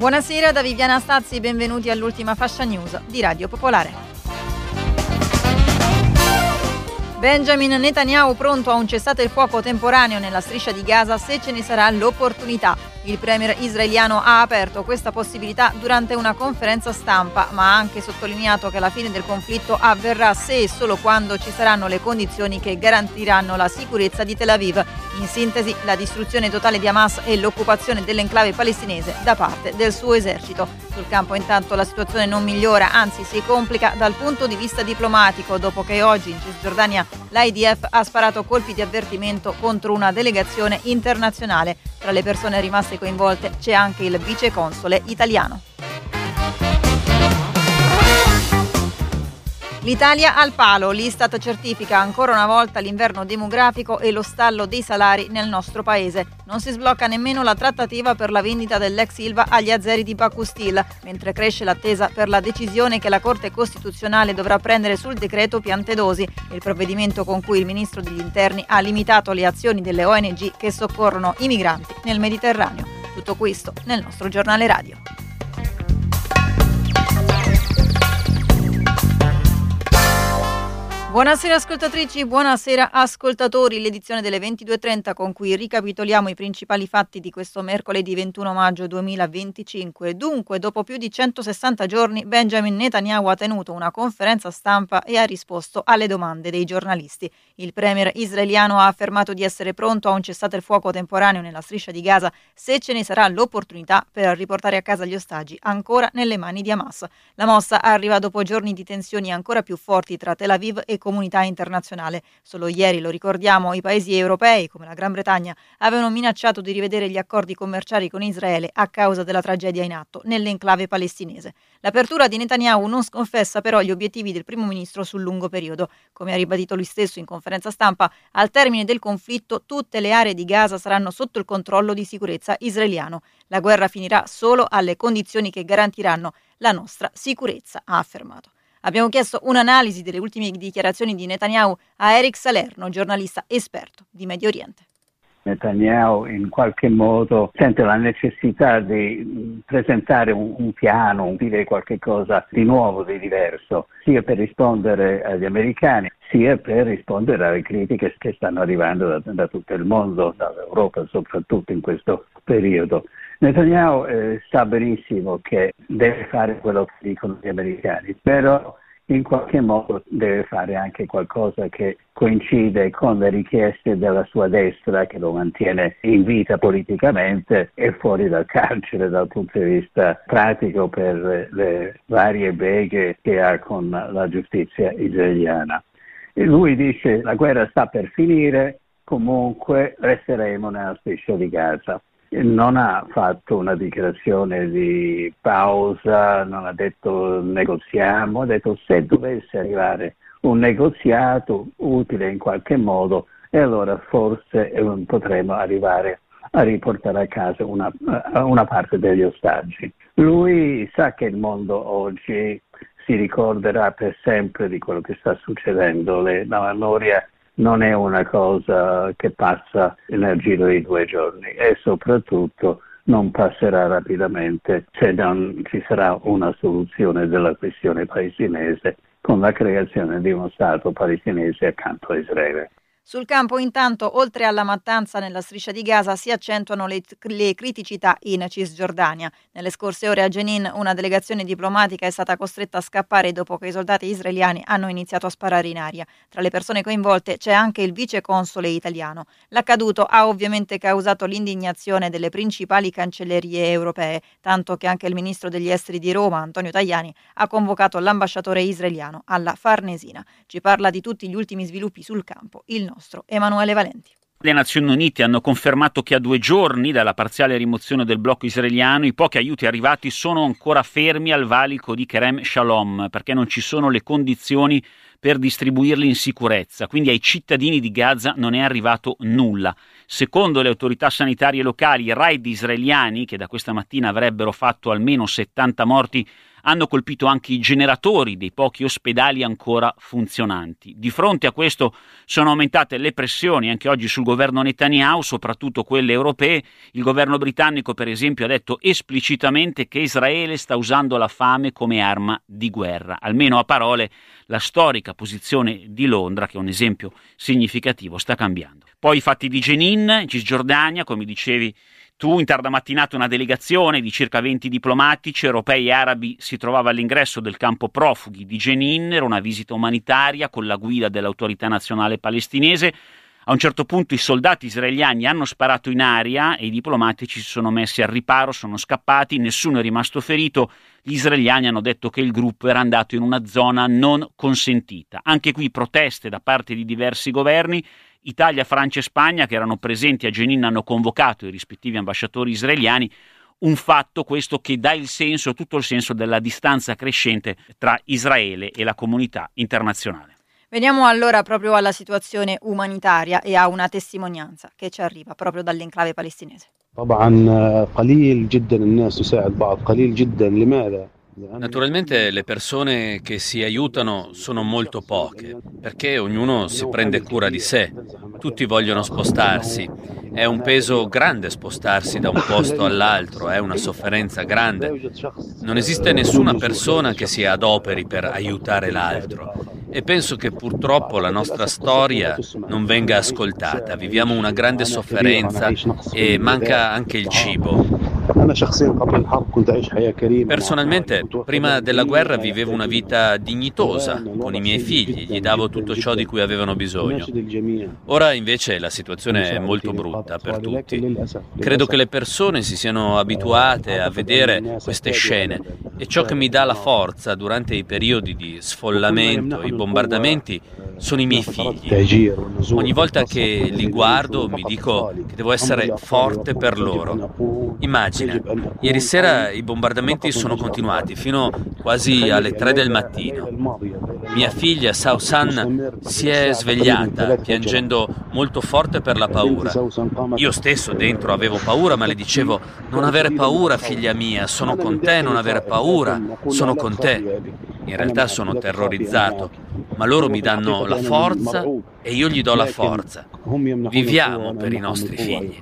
Buonasera da Viviana Stazzi, benvenuti all'ultima fascia news di Radio Popolare. Benjamin Netanyahu pronto a un cessate il fuoco temporaneo nella striscia di Gaza se ce ne sarà l'opportunità. Il premier israeliano ha aperto questa possibilità durante una conferenza stampa, ma ha anche sottolineato che la fine del conflitto avverrà se e solo quando ci saranno le condizioni che garantiranno la sicurezza di Tel Aviv. In sintesi, la distruzione totale di Hamas e l'occupazione dell'enclave palestinese da parte del suo esercito. Sul campo intanto la situazione non migliora, anzi si complica dal punto di vista diplomatico, dopo che oggi in Cisgiordania l'IDF ha sparato colpi di avvertimento contro una delegazione internazionale. Tra le persone rimaste coinvolte c'è anche il viceconsole italiano. L'Italia al palo, l'Istat certifica ancora una volta l'inverno demografico e lo stallo dei salari nel nostro paese. Non si sblocca nemmeno la trattativa per la vendita dell'ex Ilva agli azeri di Baku Steel, mentre cresce l'attesa per la decisione che la Corte Costituzionale dovrà prendere sul decreto Piantedosi, il provvedimento con cui il Ministro degli Interni ha limitato le azioni delle ONG che soccorrono i migranti nel Mediterraneo. Tutto questo nel nostro giornale radio. Buonasera ascoltatrici, buonasera ascoltatori. L'edizione delle 22.30 con cui ricapitoliamo i principali fatti di questo mercoledì 21 maggio 2025. Dunque, dopo più di 160 giorni, Benjamin Netanyahu ha tenuto una conferenza stampa e ha risposto alle domande dei giornalisti. Il premier israeliano ha affermato di essere pronto a un cessate il fuoco temporaneo nella striscia di Gaza se ce ne sarà l'opportunità per riportare a casa gli ostaggi ancora nelle mani di Hamas. La mossa arriva dopo giorni di tensioni ancora più forti tra Tel Aviv e comunità internazionale. Solo ieri, lo ricordiamo, i paesi europei, come la Gran Bretagna, avevano minacciato di rivedere gli accordi commerciali con Israele a causa della tragedia in atto nell'enclave palestinese. L'apertura di Netanyahu non sconfessa però gli obiettivi del primo ministro sul lungo periodo. Come ha ribadito lui stesso in conferenza stampa, al termine del conflitto tutte le aree di Gaza saranno sotto il controllo di sicurezza israeliano. La guerra finirà solo alle condizioni che garantiranno la nostra sicurezza, ha affermato. Abbiamo chiesto un'analisi delle ultime dichiarazioni di Netanyahu a Eric Salerno, giornalista esperto di Medio Oriente. Netanyahu in qualche modo sente la necessità di presentare un piano, dire qualche cosa di nuovo, di diverso, sia per rispondere agli americani, sia per rispondere alle critiche che stanno arrivando da tutto il mondo, dall'Europa soprattutto in questo periodo. Netanyahu sa benissimo che deve fare quello che dicono gli americani, però in qualche modo deve fare anche qualcosa che coincide con le richieste della sua destra, che lo mantiene in vita politicamente e fuori dal carcere dal punto di vista pratico per le varie beghe che ha con la giustizia israeliana. E lui dice: la guerra sta per finire, comunque resteremo nella striscia di Gaza. Non ha fatto una dichiarazione di pausa, non ha detto negoziamo, ha detto se dovesse arrivare un negoziato utile in qualche modo, e allora forse potremo arrivare a riportare a casa una parte degli ostaggi. Lui sa che il mondo oggi si ricorderà per sempre di quello che sta succedendo, la memoria non è una cosa che passa nel giro di 2 giorni e soprattutto non passerà rapidamente se non ci sarà una soluzione della questione palestinese con la creazione di uno Stato palestinese accanto a Israele. Sul campo intanto, oltre alla mattanza nella striscia di Gaza, si accentuano le criticità in Cisgiordania. Nelle scorse ore a Jenin una delegazione diplomatica è stata costretta a scappare dopo che i soldati israeliani hanno iniziato a sparare in aria. Tra le persone coinvolte c'è anche il viceconsole italiano. L'accaduto ha ovviamente causato l'indignazione delle principali cancellerie europee, tanto che anche il ministro degli esteri di Roma, Antonio Tajani, ha convocato l'ambasciatore israeliano alla Farnesina. Ci parla di tutti gli ultimi sviluppi sul campo il nostro Emanuele Valenti. Le Nazioni Unite hanno confermato che a 2 giorni dalla parziale rimozione del blocco israeliano i pochi aiuti arrivati sono ancora fermi al valico di Kerem Shalom perché non ci sono le condizioni per distribuirli in sicurezza, quindi ai cittadini di Gaza non è arrivato nulla. Secondo le autorità sanitarie locali, i raid israeliani, che da questa mattina avrebbero fatto almeno 70 morti, hanno colpito anche i generatori dei pochi ospedali ancora funzionanti. Di fronte a questo sono aumentate le pressioni anche oggi sul governo Netanyahu, soprattutto quelle europee. Il governo britannico, per esempio, ha detto esplicitamente che Israele sta usando la fame come arma di guerra. Almeno a parole la storica posizione di Londra, che è un esempio significativo, sta cambiando. Poi i fatti di Jenin, in Cisgiordania, come dicevi tu, in tarda mattinata una delegazione di circa 20 diplomatici europei e arabi si trovava all'ingresso del campo profughi di Jenin. Era una visita umanitaria con la guida dell'autorità nazionale palestinese. A un certo punto i soldati israeliani hanno sparato in aria e i diplomatici si sono messi al riparo, sono scappati, nessuno è rimasto ferito. Gli israeliani hanno detto che il gruppo era andato in una zona non consentita. Anche qui proteste da parte di diversi governi. Italia, Francia e Spagna, che erano presenti a Jenin, hanno convocato i rispettivi ambasciatori israeliani. Un fatto questo che dà il senso, tutto il senso della distanza crescente tra Israele e la comunità internazionale. Veniamo allora proprio alla situazione umanitaria e a una testimonianza che ci arriva proprio dall'enclave palestinese. Naturalmente le persone che si aiutano sono molto poche, perché ognuno si prende cura di sé, tutti vogliono spostarsi, è un peso grande spostarsi da un posto all'altro, è una sofferenza grande, non esiste nessuna persona che si adoperi per aiutare l'altro e penso che purtroppo la nostra storia non venga ascoltata, viviamo una grande sofferenza e manca anche il cibo. Personalmente, prima della guerra vivevo una vita dignitosa con i miei figli, gli davo tutto ciò di cui avevano bisogno. Ora invece la situazione è molto brutta per tutti. Credo che le persone si siano abituate a vedere queste scene e ciò che mi dà la forza durante i periodi di sfollamento, i bombardamenti, sono i miei figli. Ogni volta che li guardo mi dico che devo essere forte per loro. Immagina, ieri sera i bombardamenti sono continuati fino quasi alle 3 del mattino. Mia figlia Sausan si è svegliata piangendo molto forte per la paura. Io stesso dentro avevo paura, ma le dicevo: non avere paura, figlia mia, sono con te, non avere paura, sono con te. In realtà sono terrorizzato, ma loro mi danno la forza e io gli do la forza. Viviamo per i nostri figli.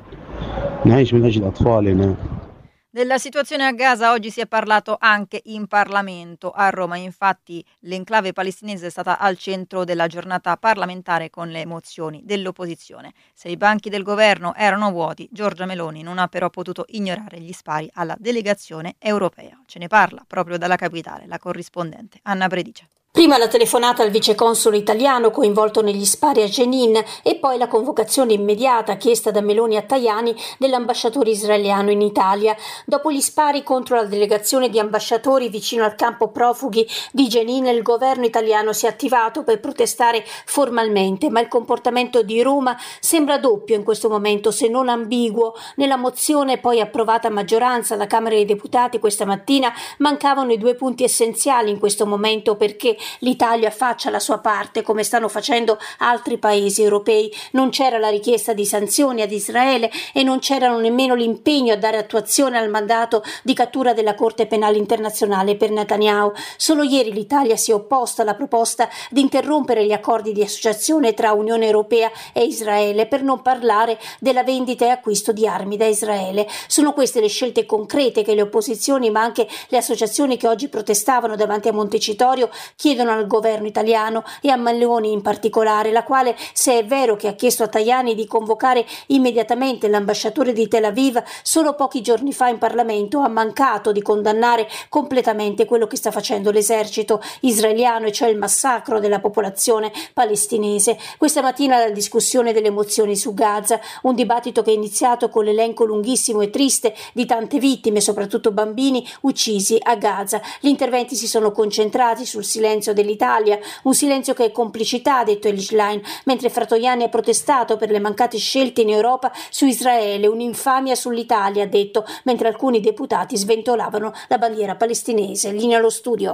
Della situazione a Gaza oggi si è parlato anche in Parlamento. A Roma, infatti, l'enclave palestinese è stata al centro della giornata parlamentare con le mozioni dell'opposizione. Se i banchi del governo erano vuoti, Giorgia Meloni non ha però potuto ignorare gli spari alla delegazione europea. Ce ne parla proprio dalla capitale la corrispondente Anna Predice. Prima la telefonata al viceconsole italiano coinvolto negli spari a Jenin e poi la convocazione immediata chiesta da Meloni a Tajani dell'ambasciatore israeliano in Italia. Dopo gli spari contro la delegazione di ambasciatori vicino al campo profughi di Jenin, il governo italiano si è attivato per protestare formalmente, ma il comportamento di Roma sembra doppio in questo momento, se non ambiguo. Nella mozione poi approvata a maggioranza alla Camera dei Deputati questa mattina mancavano i due punti essenziali in questo momento perché l'Italia faccia la sua parte come stanno facendo altri paesi europei. Non c'era la richiesta di sanzioni ad Israele e non c'erano nemmeno l'impegno a dare attuazione al mandato di cattura della Corte Penale Internazionale per Netanyahu. Solo ieri l'Italia si è opposta alla proposta di interrompere gli accordi di associazione tra Unione Europea e Israele, per non parlare della vendita e acquisto di armi da Israele. Sono queste le scelte concrete che le opposizioni ma anche le associazioni che oggi protestavano davanti a Montecitorio chiedono al governo italiano e a Meloni in particolare, la quale, se è vero che ha chiesto a Tajani di convocare immediatamente l'ambasciatore di Tel Aviv, solo pochi giorni fa in Parlamento ha mancato di condannare completamente quello che sta facendo l'esercito israeliano, e cioè il massacro della popolazione palestinese. Questa mattina la discussione delle mozioni su Gaza, un dibattito che è iniziato con l'elenco lunghissimo e triste di tante vittime, soprattutto bambini uccisi a Gaza. Gli interventi si sono concentrati sul silenzio dell'Italia, un silenzio che è complicità, ha detto Eli Schlein, mentre Fratoianni ha protestato per le mancate scelte in Europa su Israele, un'infamia sull'Italia, ha detto, mentre alcuni deputati sventolavano la bandiera palestinese. Linea allo studio.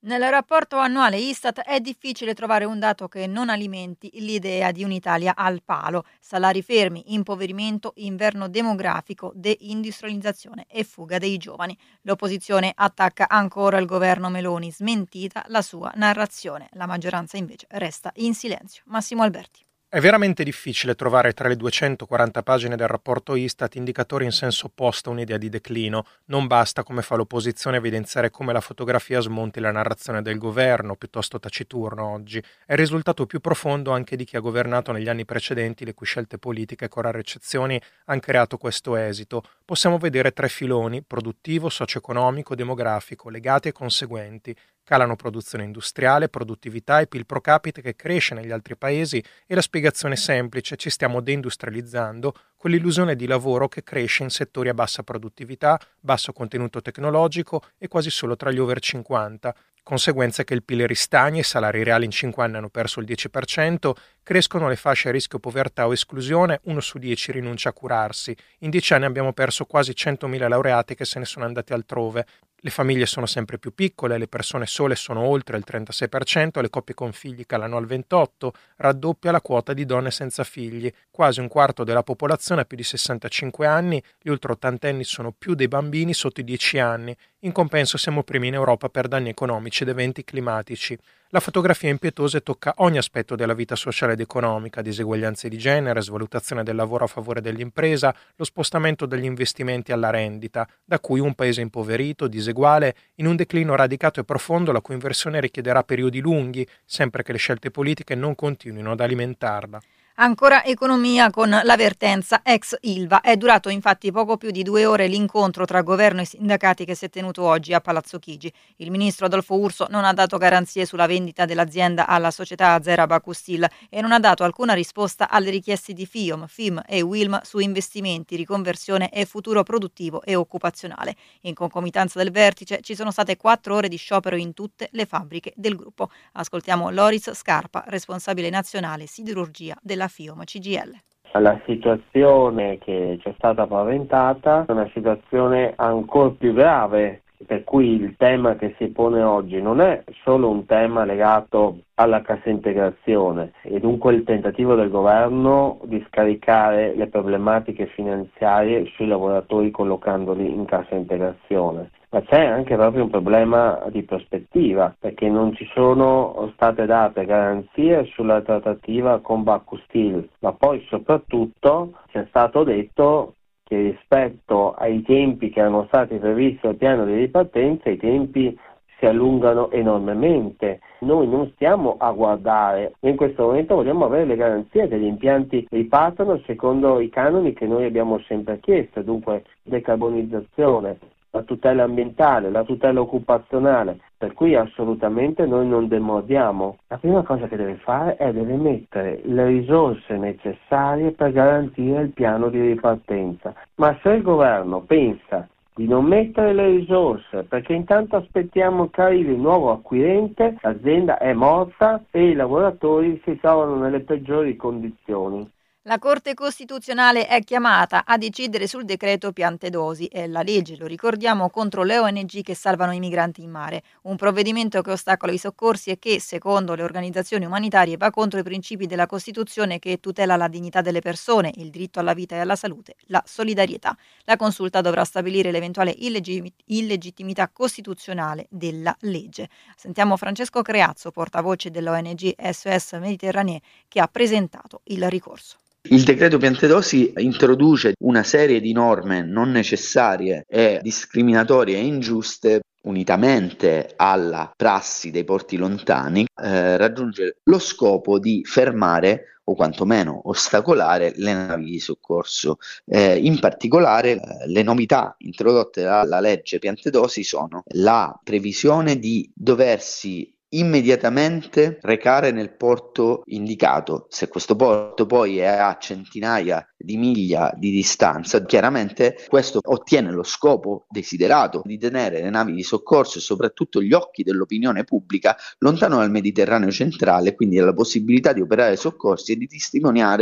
Nel rapporto annuale Istat è difficile trovare un dato che non alimenti l'idea di un'Italia al palo. Salari fermi, impoverimento, inverno demografico, deindustrializzazione e fuga dei giovani. L'opposizione attacca ancora il governo Meloni, smentita la sua narrazione. La maggioranza invece resta in silenzio. Massimo Alberti. È veramente difficile trovare tra le 240 pagine del rapporto Istat indicatori in senso opposto a un'idea di declino. Non basta, come fa l'opposizione, evidenziare come la fotografia smonti la narrazione del governo, piuttosto taciturno oggi. È il risultato più profondo anche di chi ha governato negli anni precedenti, le cui scelte politiche, con rare eccezioni, hanno creato questo esito. Possiamo vedere 3 filoni: produttivo, socio-economico, demografico, legati e conseguenti. Calano produzione industriale, produttività e PIL pro capite che cresce negli altri paesi, e la spiegazione è semplice: ci stiamo deindustrializzando con l'illusione di lavoro che cresce in settori a bassa produttività, basso contenuto tecnologico e quasi solo tra gli over 50. Conseguenza è che il PIL ristagna, i salari reali in 5 anni hanno perso il 10%, crescono le fasce a rischio povertà o esclusione, 1 su 10 rinuncia a curarsi. In 10 anni abbiamo perso quasi 100.000 laureati che se ne sono andati altrove. Le famiglie sono sempre più piccole, le persone sole sono oltre il 36%, le coppie con figli calano al 28%, raddoppia la quota di donne senza figli, quasi un quarto della popolazione ha più di 65 anni, gli ultraottantenni sono più dei bambini sotto i 10 anni. In compenso siamo primi in Europa per danni economici ed eventi climatici. La fotografia impietosa tocca ogni aspetto della vita sociale ed economica: diseguaglianze di genere, svalutazione del lavoro a favore dell'impresa, lo spostamento degli investimenti alla rendita, da cui un paese impoverito, diseguale, in un declino radicato e profondo la cui inversione richiederà periodi lunghi, sempre che le scelte politiche non continuino ad alimentarla. Ancora economia con l'avvertenza ex Ilva. È durato infatti poco più di 2 ore l'incontro tra governo e sindacati che si è tenuto oggi a Palazzo Chigi. Il ministro Adolfo Urso non ha dato garanzie sulla vendita dell'azienda alla società Azera Bacustil e non ha dato alcuna risposta alle richieste di FIOM, FIM e Wilm su investimenti, riconversione e futuro produttivo e occupazionale. In concomitanza del vertice ci sono state 4 ore di sciopero in tutte le fabbriche del gruppo. Ascoltiamo Loris Scarpa, responsabile nazionale siderurgia della FIOM CGIL. La situazione che ci è stata paventata è una situazione ancora più grave, per cui il tema che si pone oggi non è solo un tema legato alla cassa integrazione e dunque il tentativo del governo di scaricare le problematiche finanziarie sui lavoratori collocandoli in cassa integrazione. Ma c'è anche proprio un problema di prospettiva, perché non ci sono state date garanzie sulla trattativa con Bacustil, ma poi soprattutto ci è stato detto che rispetto ai tempi che erano stati previsti al piano di ripartenza, i tempi si allungano enormemente. Noi non stiamo a guardare, in questo momento vogliamo avere le garanzie che gli impianti ripartano secondo i canoni che noi abbiamo sempre chiesto, dunque decarbonizzazione, la tutela ambientale, la tutela occupazionale, per cui assolutamente noi non demordiamo. La prima cosa che deve fare è deve mettere le risorse necessarie per garantire il piano di ripartenza. Ma se il governo pensa di non mettere le risorse perché intanto aspettiamo che arrivi il nuovo acquirente, l'azienda è morta e i lavoratori si trovano nelle peggiori condizioni. La Corte Costituzionale è chiamata a decidere sul decreto Piantedosi e la legge, lo ricordiamo, contro le ONG che salvano i migranti in mare. Un provvedimento che ostacola i soccorsi e che, secondo le organizzazioni umanitarie, va contro i principi della Costituzione che tutela la dignità delle persone, il diritto alla vita e alla salute, la solidarietà. La consulta dovrà stabilire l'eventuale illegittimità costituzionale della legge. Sentiamo Francesco Creazzo, portavoce dell'ONG SOS Mediterranee, che ha presentato il ricorso. Il decreto Piantedosi introduce una serie di norme non necessarie e discriminatorie e ingiuste, unitamente alla prassi dei porti lontani, raggiunge lo scopo di fermare o quantomeno ostacolare le navi di soccorso. In particolare le novità introdotte dalla legge Piantedosi sono la previsione di doversi immediatamente recare nel porto indicato. Se questo porto poi è a centinaia di miglia di distanza, chiaramente questo ottiene lo scopo desiderato di tenere le navi di soccorso e soprattutto gli occhi dell'opinione pubblica lontano dal Mediterraneo centrale, quindi dalla possibilità di operare soccorsi e di testimoniare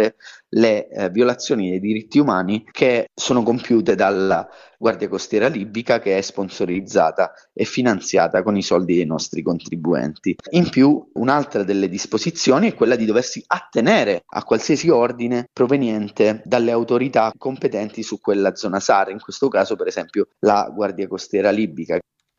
le violazioni dei diritti umani che sono compiute dalla Guardia Costiera libica, che è sponsorizzata e finanziata con i soldi dei nostri contribuenti. In più, un'altra delle disposizioni è quella di doversi attenere a qualsiasi ordine proveniente dalle autorità competenti su quella zona SAR, in questo caso per esempio la Guardia Costiera libica.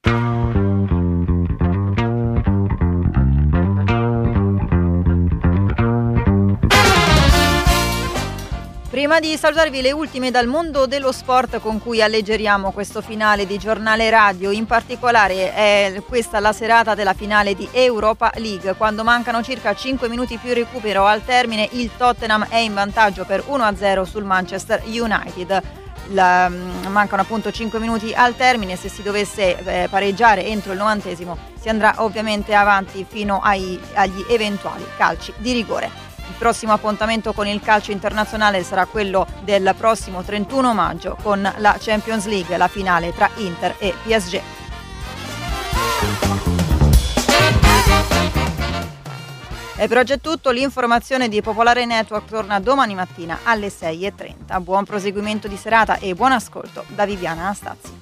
Prima di salutarvi le ultime dal mondo dello sport con cui alleggeriamo questo finale di giornale radio, in particolare è questa la serata della finale di Europa League, quando mancano circa 5 minuti più recupero al termine, il Tottenham è in vantaggio per 1-0 sul Manchester United. Mancano appunto 5 minuti al termine, se si dovesse pareggiare entro il 90° si andrà ovviamente avanti fino agli eventuali calci di rigore. Il prossimo appuntamento con il calcio internazionale sarà quello del prossimo 31 maggio con la Champions League, la finale tra Inter e PSG. E per oggi è tutto, l'informazione di Popolare Network torna domani mattina alle 6:30. Buon proseguimento di serata e buon ascolto da Viviana Anastazzi.